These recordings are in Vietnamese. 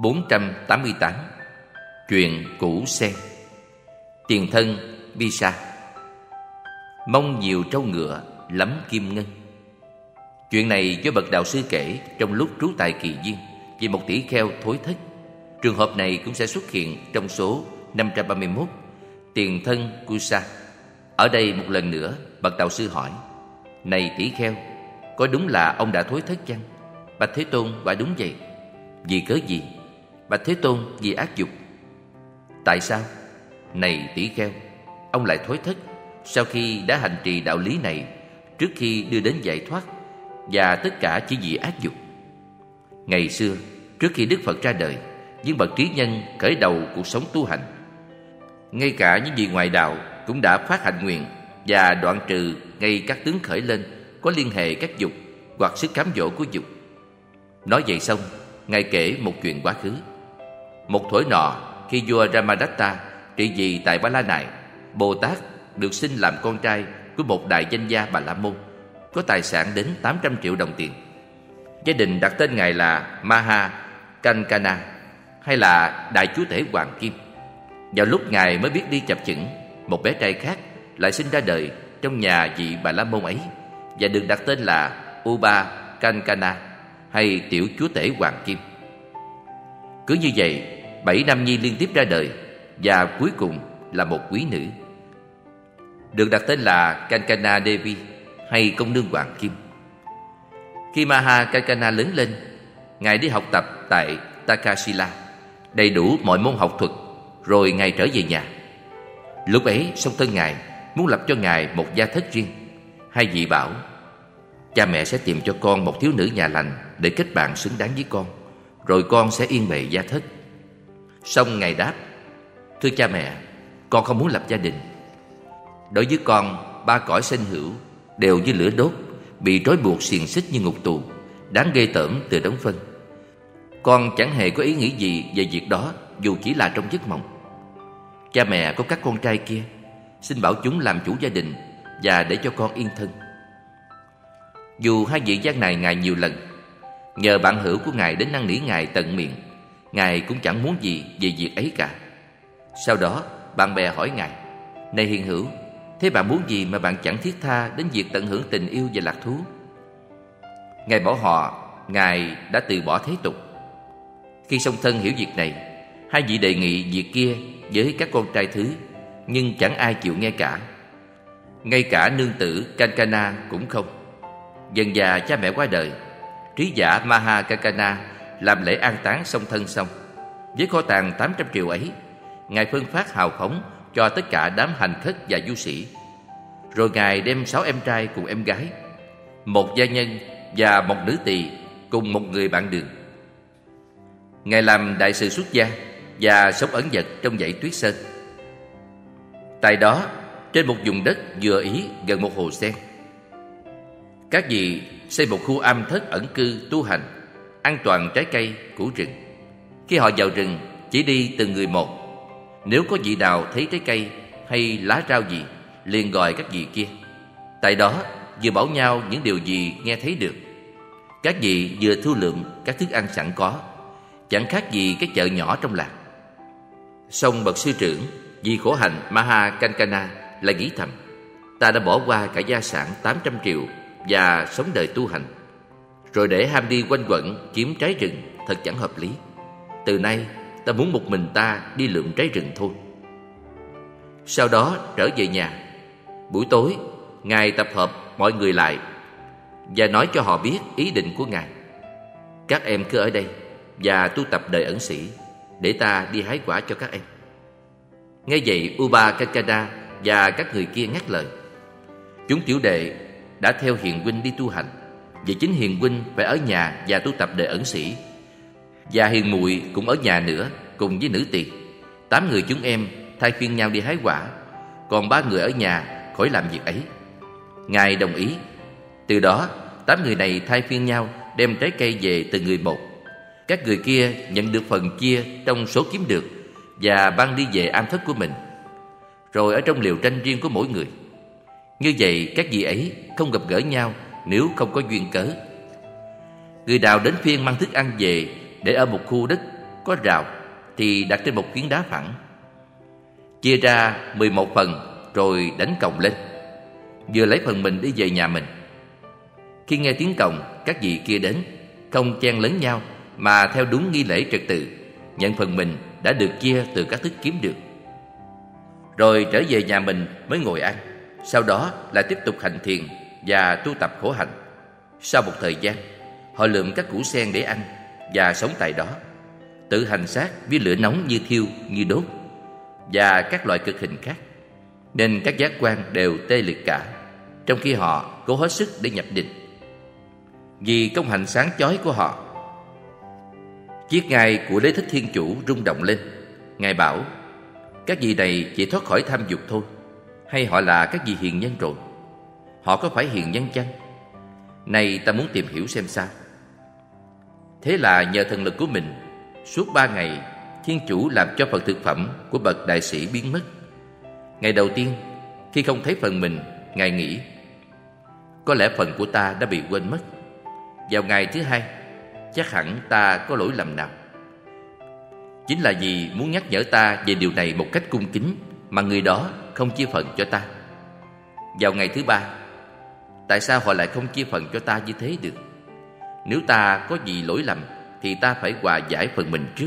488. Chuyện cũ sen. Tiền thân Visa. Mong nhiều trâu ngựa lắm kim ngân. Chuyện này do bậc đạo sư kể trong lúc trú tại Kỳ Viên về một tỷ kheo thối thất. Trường hợp này cũng sẽ xuất hiện trong số 531, tiền thân Kusa. Ở đây một lần nữa bậc đạo sư hỏi: này tỷ kheo, có đúng là ông đã thối thất chăng? Bạch Thế Tôn: quả đúng vậy. Vì cớ gì? Bạch Thế Tôn: vì ác dục. Tại sao? Này tỷ kheo, ông lại thối thất sau khi đã hành trì đạo lý này trước khi đưa đến giải thoát, và tất cả chỉ vì ác dục. Ngày xưa, trước khi Đức Phật ra đời, những bậc trí nhân khởi đầu cuộc sống tu hành, ngay cả những vị ngoại đạo cũng đã phát hạnh nguyện và đoạn trừ ngay các tướng khởi lên có liên hệ các dục hoặc sức cám dỗ của dục. Nói vậy xong, Ngài kể một chuyện quá khứ. Một thuở nọ, khi vua Ramadatta trị vì tại Ba La Nại, Bồ Tát được sinh làm con trai của một đại danh gia Bà La Môn, có tài sản đến 800 triệu đồng tiền. Gia đình đặt tên Ngài là Maha Kankana, hay là Đại Chúa Tể Hoàng Kim. Vào lúc Ngài mới biết đi chập chững, một bé trai khác lại sinh ra đời trong nhà vị Bà La Môn ấy, và được đặt tên là Uba Kankana, hay Tiểu Chúa Tể Hoàng Kim. Cứ như vậy, 7 nam nhi liên tiếp ra đời, và cuối cùng là một quý nữ, được đặt tên là Kankana Devi, hay Công Nương Hoàng Kim. Khi Maha Kankana lớn lên, Ngài đi học tập tại Takasila, đầy đủ mọi môn học thuật, rồi Ngài trở về nhà. Lúc ấy, song thân Ngài muốn lập cho Ngài một gia thất riêng. Hai vị bảo: cha mẹ sẽ tìm cho con một thiếu nữ nhà lành để kết bạn xứng đáng với con, rồi con sẽ yên bề gia thất. Song Ngài đáp: thưa cha mẹ, con không muốn lập gia đình. Đối với con, ba cõi sinh hữu đều như lửa đốt, bị trói buộc xiềng xích như ngục tù, đáng ghê tởm từ đống phân. Con chẳng hề có ý nghĩ gì về việc đó, dù chỉ là trong giấc mộng. Cha mẹ có các con trai kia, xin bảo chúng làm chủ gia đình và để cho con yên thân. Dù hai vị giác này Ngài nhiều lần, nhờ bạn hữu của Ngài đến năn nỉ Ngài tận miệng, Ngài cũng chẳng muốn gì về việc ấy cả. Sau đó bạn bè hỏi Ngài: này hiền hữu, thế bạn muốn gì mà bạn chẳng thiết tha đến việc tận hưởng tình yêu và lạc thú? Ngài bảo họ Ngài đã từ bỏ thế tục. Khi song thân hiểu việc này, hai vị đề nghị việc kia với các con trai thứ, nhưng chẳng ai chịu nghe cả. Ngay cả nương tử Kankana cũng không. Dần dà cha mẹ qua đời, trí giả Maha Kankana làm lễ an táng song thân xong. Với kho tàng 800 triệu ấy, Ngài phân phát hào phóng cho tất cả đám hành khất và du sĩ. Rồi Ngài đem 6 em trai cùng em gái, một gia nhân và một nữ tỳ cùng một người bạn đường. Ngài làm đại sự xuất gia và sống ẩn dật trong dãy Tuyết Sơn. Tại đó, trên một vùng đất vừa ý gần một hồ sen, các vị xây một khu am thất ẩn cư tu hành, an toàn trái cây, củ rừng. Khi họ vào rừng, chỉ đi từng người một. Nếu có vị nào thấy trái cây hay lá rau gì, liền gọi các vị kia. Tại đó, vừa bảo nhau những điều gì nghe thấy được. Các vị vừa thu lượm các thức ăn sẵn có, chẳng khác gì cái chợ nhỏ trong làng. Song bậc sư trưởng vì khổ hạnh Maha Kankana lại nghĩ thầm: ta đã bỏ qua cả gia sản 800 triệu và sống đời tu hành, rồi để ham đi quanh quẩn kiếm trái rừng, thật chẳng hợp lý. Từ nay ta muốn một mình ta đi lượm trái rừng thôi. Sau đó trở về nhà. Buổi tối, Ngài tập hợp mọi người lại và nói cho họ biết ý định của Ngài: các em cứ ở đây và tu tập đời ẩn sĩ, để ta đi hái quả cho các em. Nghe vậy, Uba Kankana và các người kia ngắt lời. Chúng tiểu đệ đã theo hiền huynh đi tu hành, vậy chính hiền huynh phải ở nhà và tu tập đời ẩn sĩ, và hiền muội cũng ở nhà nữa cùng với nữ tỳ. 8 người chúng em thay phiên nhau đi hái quả, còn 3 người ở nhà khỏi làm việc ấy. Ngài đồng ý. Từ đó 8 người này thay phiên nhau đem trái cây về từng người một. Các người kia nhận được phần chia trong số kiếm được và mang đi về am thất của mình, rồi ở trong liều tranh riêng của mỗi người. Như vậy các vị ấy không gặp gỡ nhau nếu không có duyên cớ. Người nào đến phiên mang thức ăn về để ở một khu đất có rào thì đặt trên một phiến đá phẳng. Chia ra 11 phần rồi đánh còng lên, vừa lấy phần mình đi về nhà mình. Khi nghe tiếng còng, các vị kia đến, không chen lấn nhau mà theo đúng nghi lễ trật tự, nhận phần mình đã được chia từ các thức kiếm được. Rồi trở về nhà mình mới ngồi ăn. Sau đó lại tiếp tục hành thiền và tu tập khổ hạnh. Sau một thời gian, họ lượm các củ sen để ăn và sống tại đó, tự hành xác với lửa nóng như thiêu, như đốt và các loại cực hình khác, nên các giác quan đều tê liệt cả, trong khi họ cố hết sức để nhập định. Vì công hạnh sáng chói của họ, chiếc ngai của Đế Thích Thiên Chủ rung động lên. Ngài bảo: các vị này chỉ thoát khỏi tham dục thôi, hay họ là các vị hiền nhân rồi? Họ có phải hiền nhân chăng? Này, ta muốn tìm hiểu xem sao. Thế là nhờ thần lực của mình, suốt 3 ngày, Thiên Chủ làm cho phần thực phẩm của bậc đại sĩ biến mất. Ngày đầu tiên, khi không thấy phần mình, Ngài nghĩ: có lẽ phần của ta đã bị quên mất. Vào ngày thứ hai, chắc hẳn ta có lỗi lầm nào. Chính là vì muốn nhắc nhở ta về điều này một cách cung kính mà người đó không chia phần cho ta. Vào ngày thứ ba, tại sao họ lại không chia phần cho ta như thế được? Nếu ta có gì lỗi lầm thì ta phải hòa giải phần mình trước.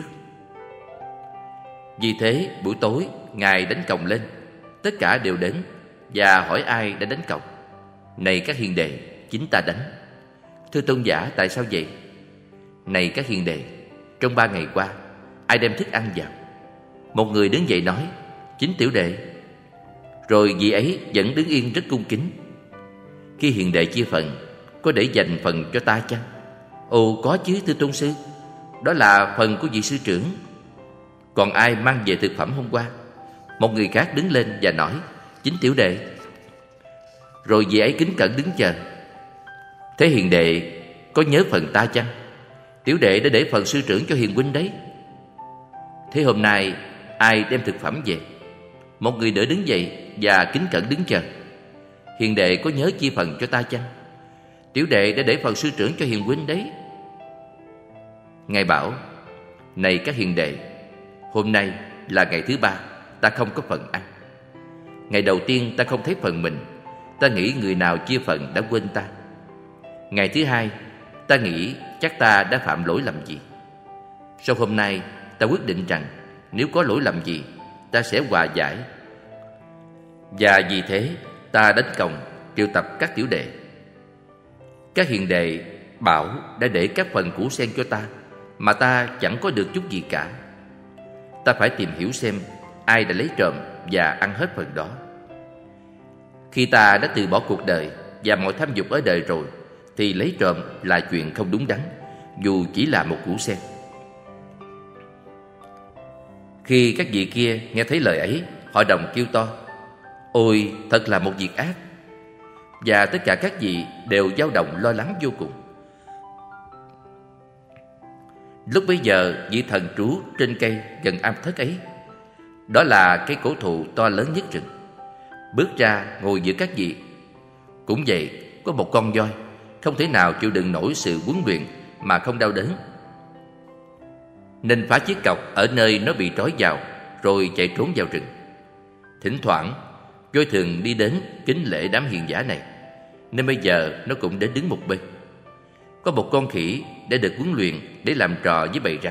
Vì thế buổi tối Ngài đánh còng lên, tất cả đều đến và hỏi ai đã đánh còng. Này các hiền đệ, chính ta đánh. Thưa tôn giả, tại sao vậy? Này các hiền đệ, trong 3 ngày qua, ai đem thức ăn vào? Một người đứng dậy nói: chính tiểu đệ. Rồi vị ấy vẫn đứng yên rất cung kính. Khi hiền đệ chia phần, có để dành phần cho ta chăng? Ồ, có chứ thưa tôn sư, đó là phần của vị sư trưởng. Còn ai mang về thực phẩm hôm qua? Một người khác đứng lên và nói: chính tiểu đệ. Rồi vị ấy kính cẩn đứng chờ. Thế hiền đệ có nhớ phần ta chăng? Tiểu đệ đã để phần sư trưởng cho hiền huynh đấy. Thế hôm nay ai đem thực phẩm về? Một người đỡ đứng dậy và kính cẩn đứng chờ. Hiền đệ có nhớ chia phần cho ta chăng? Tiểu đệ đã để phần sư trưởng cho hiền huynh đấy. Ngài bảo: này các hiền đệ, hôm nay là ngày thứ 3, ta không có phần ăn. Ngày đầu tiên ta không thấy phần mình, ta nghĩ người nào chia phần đã quên ta. Ngày thứ 2, ta nghĩ chắc ta đã phạm lỗi lầm gì. Sau hôm nay, ta quyết định rằng nếu có lỗi lầm gì, ta sẽ hòa giải. Và vì thế, ta đánh còng triệu tập các tiểu đệ. Các hiền đệ bảo đã để các phần củ sen cho ta, mà ta chẳng có được chút gì cả. Ta phải tìm hiểu xem ai đã lấy trộm và ăn hết phần đó. Khi ta đã từ bỏ cuộc đời và mọi tham dục ở đời rồi, thì lấy trộm là chuyện không đúng đắn, dù chỉ là một củ sen. Khi các vị kia nghe thấy lời ấy, họ đồng kêu to: ôi, thật là một việc ác! Và tất cả các vị đều dao động lo lắng vô cùng. Lúc bấy giờ, vị thần trú trên cây gần am thất ấy, đó là cây cổ thụ to lớn nhất rừng, bước ra ngồi giữa các vị. Cũng vậy, có một con voi không thể nào chịu đựng nổi sự huấn luyện mà không đau đớn, nên phá chiếc cọc ở nơi nó bị trói vào, rồi chạy trốn vào rừng. Thỉnh thoảng, voi thường đi đến kính lễ đám hiền giả này, nên bây giờ nó cũng đến đứng một bên. Có một con khỉ đã được huấn luyện để làm trò với bầy rắn,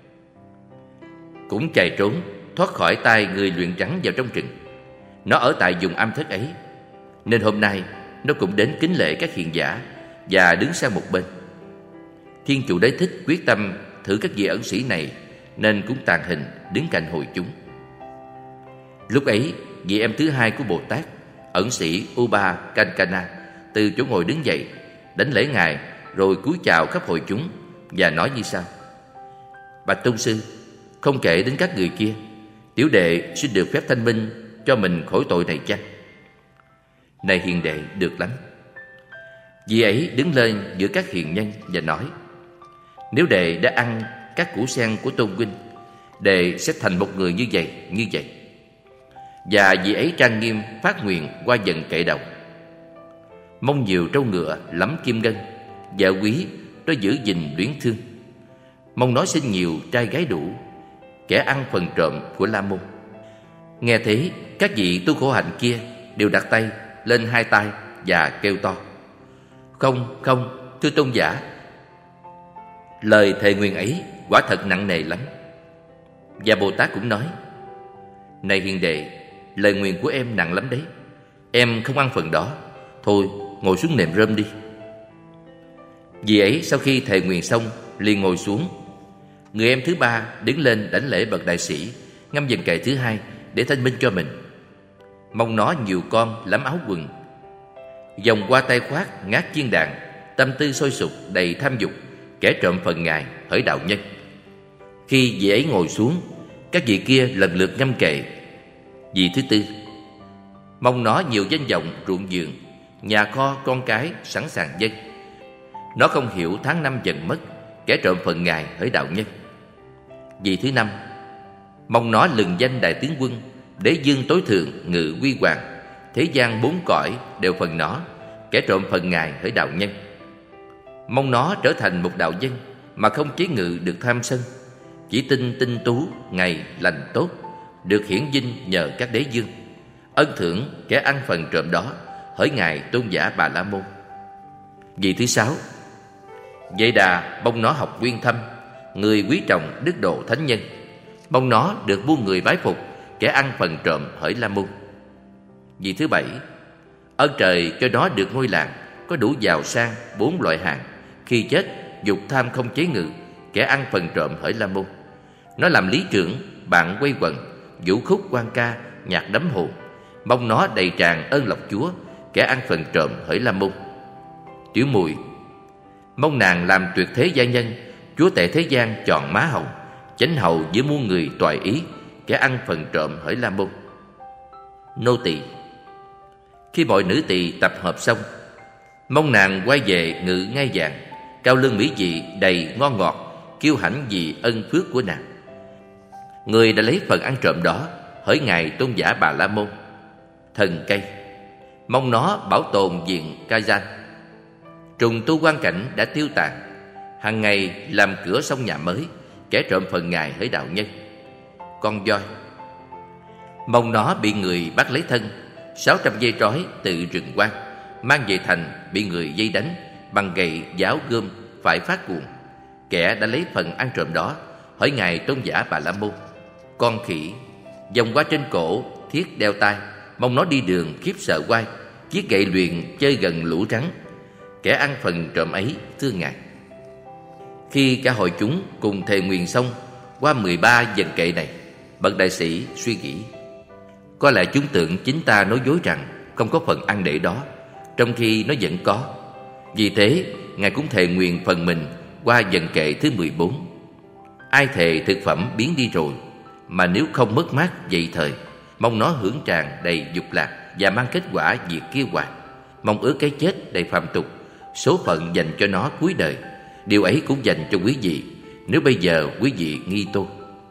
cũng chạy trốn thoát khỏi tay người luyện rắn vào trong rừng. Nó ở tại vùng am thất ấy, nên hôm nay nó cũng đến kính lễ các hiền giả và đứng sang một bên. Thiên Chủ Đế Thích quyết tâm thử các vị ẩn sĩ này, nên cũng tàn hình đứng cạnh hội chúng. Lúc ấy, vị em thứ hai của Bồ Tát, ẩn sĩ Uba Kankana, từ chỗ ngồi đứng dậy, đánh lễ ngài, rồi cúi chào khắp hội chúng và nói như sau: bạch tôn sư, không kể đến các người kia, tiểu đệ xin được phép thanh minh cho mình khỏi tội này chăng? Này hiền đệ, được lắm. Vị ấy đứng lên giữa các hiền nhân và nói: nếu đệ đã ăn các củ sen của tôn huynh, đệ sẽ thành một người như vậy, như vậy. Và vị ấy trang nghiêm phát nguyện qua dần kệ đầu: mong nhiều trâu ngựa lắm kim ngân, vợ quý nó giữ gìn luyến thương. mong nó sinh nhiều trai gái đủ, kẻ ăn phần trộm của La Môn. Nghe thế, các vị tu khổ hạnh kia đều đặt tay lên hai tai và kêu to: Không, không, thưa tôn giả, lời thề nguyền ấy quả thật nặng nề lắm. Và Bồ Tát cũng nói: Này hiền đệ, lời nguyền của em nặng lắm đấy. Em không ăn phần đó. Thôi, ngồi xuống nệm rơm đi. Vì ấy sau khi thề nguyền xong liền ngồi xuống. Người em thứ ba đứng lên đảnh lễ bậc đại sĩ, ngâm dần kệ thứ hai để thanh minh cho mình. Mong nó nhiều con lắm áo quần, vòng qua tay khoác ngát chiên đàn, tâm tư sôi sục đầy tham dục, kẻ trộm phần Ngài hỡi đạo nhân. Khi vị ấy ngồi xuống, các vị kia lần lượt ngâm kệ. Vị thứ tư: Mong nó nhiều danh vọng ruộng vườn, nhà kho con cái sẵn sàng dâng. Nó không hiểu tháng năm dần mất, kẻ trộm phần Ngài hỡi đạo nhân. Vị thứ năm: Mong nó lừng danh đại tướng quân, đế dương tối thượng ngự quy hoàng, thế gian bốn cõi đều phần nó, kẻ trộm phần Ngài hỡi đạo nhân. Mong nó trở thành một đạo dân mà không chế ngự được tham sân, chỉ tin tinh tú ngày lành tốt, được hiển vinh nhờ các đế dương. Ân thưởng kẻ ăn phần trộm đó hỡi Ngài tôn giả Bà La Môn. Vị thứ sáu: Vậy Đà mong nó học nguyên thâm, người quý trọng đức độ thánh nhân. Mong nó được muôn người bái phục, kẻ ăn phần trộm hỡi La Môn. Vị thứ bảy: Ơn trời cho nó được ngôi làng, có đủ giàu sang bốn loại hàng. Khi chết dục tham không chế ngự, kẻ ăn phần trộm hỡi La Môn. Nó làm lý trưởng, bạn quay quần, vũ khúc quan ca, nhạc đắm hồn. Mong nó đầy tràn ơn lộc Chúa, kẻ ăn phần trộm hỡi La Môn. Tiểu Mùi: Mong nàng làm tuyệt thế gia nhân, chúa tể thế gian chọn má hồng, chánh hầu giữa muôn người toại ý, kẻ ăn phần trộm hỡi La Môn. Nô tỳ: Khi mọi nữ tỳ tập hợp xong, mong nàng quay về ngự ngai vàng, cao lương mỹ vị đầy ngon ngọt, kiêu hãnh vì ân phước của nàng. Người đã lấy phần ăn trộm đó hỡi Ngài tôn giả Bà La Môn. Thần cây: Mong nó bảo tồn viện ca gian. Trùng tu quan cảnh đã tiêu tàn, hàng ngày làm cửa xong nhà mới, kẻ trộm phần Ngài hỡi đạo nhân. Con voi: Mong nó bị người bắt lấy thân, 600 dây trói từ rừng quan, mang về thành bị người dây đánh, bằng gậy giáo gươm phải phát cuồng, kẻ đã lấy phần ăn trộm đó hỡi Ngài tôn giả Bà La Môn. Con khỉ: Vòng qua trên cổ thiết đeo tai, mong nó đi đường khiếp sợ quay, chiếc gậy luyện chơi gần lũ rắn, kẻ ăn phần trộm ấy thưa Ngài. Khi cả hội chúng cùng thề nguyền xong, qua 13 dần kệ này, bậc đại sĩ suy nghĩ: Có lẽ chúng tưởng chính ta nói dối rằng không có phần ăn để đó, trong khi nó vẫn có. Vì thế Ngài cũng thề nguyền phần mình qua dần kệ thứ 14. Ai thề thực phẩm biến đi rồi, mà nếu không mất mát vậy thời, mong nó hưởng tràn đầy dục lạc và mang kết quả diệt kia hoài. Mong ước cái chết đầy phàm tục, số phận dành cho nó cuối đời. Điều ấy cũng dành cho quý vị, nếu bây giờ quý vị nghi tôi.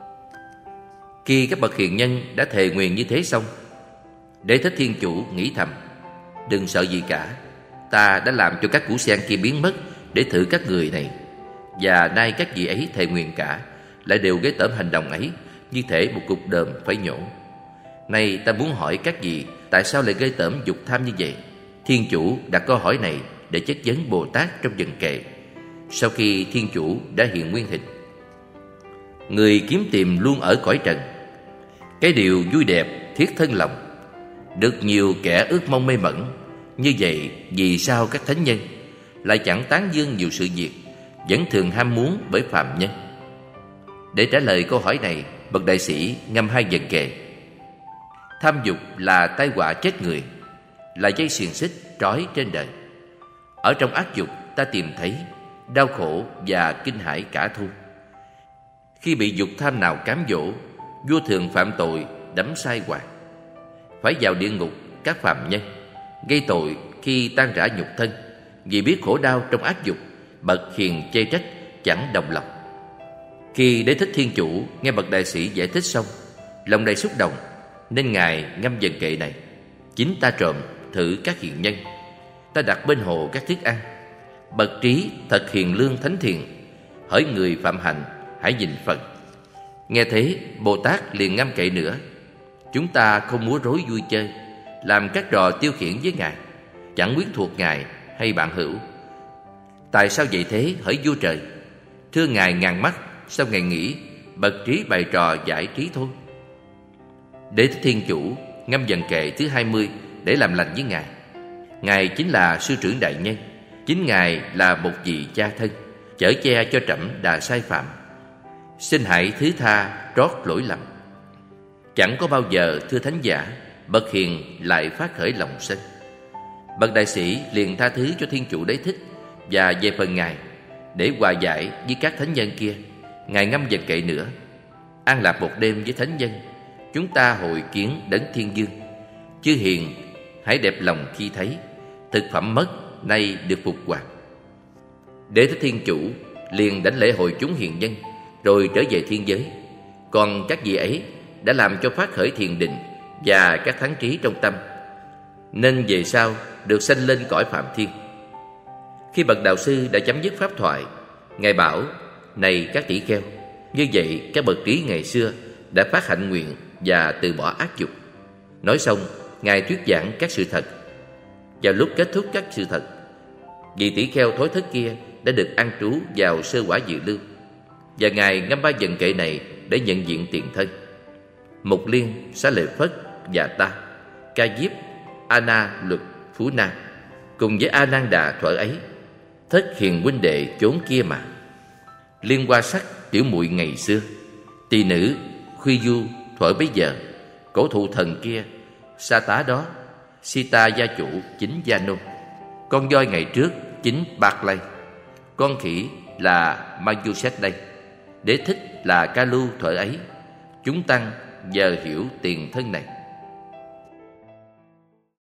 Khi các bậc hiền nhân đã thề nguyền như thế xong, Đế Thích Thiên Chủ nghĩ thầm: Đừng sợ gì cả, ta đã làm cho các củ sen kia biến mất để thử các người này. Và nay các vị ấy thề nguyền cả, lại đều ghê tởm hành động ấy, như thể một cục đờm phải nhổ. Nay ta muốn hỏi các vị, tại sao lại ghê tởm dục tham như vậy? Thiên Chủ đặt câu hỏi này để chất vấn Bồ Tát trong dần kệ. Sau khi Thiên Chủ đã hiện nguyên hình, người kiếm tìm luôn ở cõi trần, cái điều vui đẹp thiết thân lòng, được nhiều kẻ ước mong mê mẩn. Như vậy vì sao các thánh nhân lại chẳng tán dương nhiều sự việc, vẫn thường ham muốn bởi phàm nhân? Để trả lời câu hỏi này, bậc đại sĩ ngâm hai dần kệ. Tham dục là tai họa chết người, là dây xiềng xích trói trên đời. Ở trong ác dục ta tìm thấy đau khổ và kinh hãi cả thu. Khi bị dục tham nào cám dỗ, vua thường phạm tội đắm sai hoài, phải vào địa ngục các phàm nhân, gây tội khi tan rã nhục thân. Vì biết khổ đau trong ác dục, bậc hiền chê trách chẳng đồng lòng. Khi Đế Thích Thiên Chủ nghe bậc đại sĩ giải thích xong, lòng đầy xúc động, nên Ngài ngâm dần kệ này: Chính ta trộm thử các hiền nhân, ta đặt bên hồ các thức ăn. Bậc trí thật hiền lương thánh thiện, hỡi người phạm hạnh, hãy nhìn Phật. Nghe thế, Bồ Tát liền ngâm kệ nữa: chúng ta không múa rối vui chơi, làm các trò tiêu khiển với Ngài, chẳng quyến thuộc Ngài hay bạn hữu. Tại sao vậy thế, hỡi vua trời? Thưa Ngài ngàn mắt, sao Ngài nghĩ bậc trí bày trò giải trí thôi? Đế Thích Thiên Chủ ngâm dần kệ thứ 20 để làm lành với Ngài. Ngài chính là sư trưởng đại nhân, chính Ngài là một vị cha thân, chở che cho trẫm đã sai phạm. Xin hãy thứ tha trót lỗi lầm. Chẳng có bao giờ, thưa thánh giả, bậc hiền lại phát khởi lòng sân. Bậc đại sĩ liền tha thứ cho Thiên Chủ Đế Thích, và về phần Ngài, để hòa giải với các thánh nhân kia, Ngài ngâm dần kệ nữa: an lạc một đêm với thánh nhân, chúng ta hội kiến đấng thiên dương. Chư hiền hãy đẹp lòng khi thấy, thực phẩm mất nay được phục hoạt. Đế Thích Thiên Chủ liền đảnh lễ hội chúng hiền nhân, rồi trở về thiên giới. Còn các vị ấy đã làm cho phát khởi thiền định và các thắng trí trong tâm, nên về sau được sanh lên cõi phạm thiên. Khi bậc đạo sư đã chấm dứt pháp thoại, Ngài bảo: này các tỷ kheo, như vậy các bậc trí ngày xưa đã phát hạnh nguyện và từ bỏ ác dục. Nói xong, Ngài thuyết giảng các sự thật. Vào lúc kết thúc các sự thật, vị tỷ kheo thối thất kia đã được an trú vào sơ quả dự lưu, và Ngài ngâm 3 dần kệ này để nhận diện tiền thân: Mục Liên, Xá Lợi Phất và ta, Ca Diếp, A Na Luật, Phú Na, cùng với A Nan Đà thuở ấy, thất hiền huynh đệ chốn kia mà. Liên Hoa Sắc tiểu muội ngày xưa, tỳ nữ Khuy Du thuở bấy giờ, cổ thụ thần kia, Sa Tá đó, Sita gia chủ chính Gia Nô, con voi ngày trước chính Bạc Lây, con khỉ là Mayuset đây, Đế Thích là Ca Lu thuở ấy. Chúng tăng giờ hiểu tiền thân này.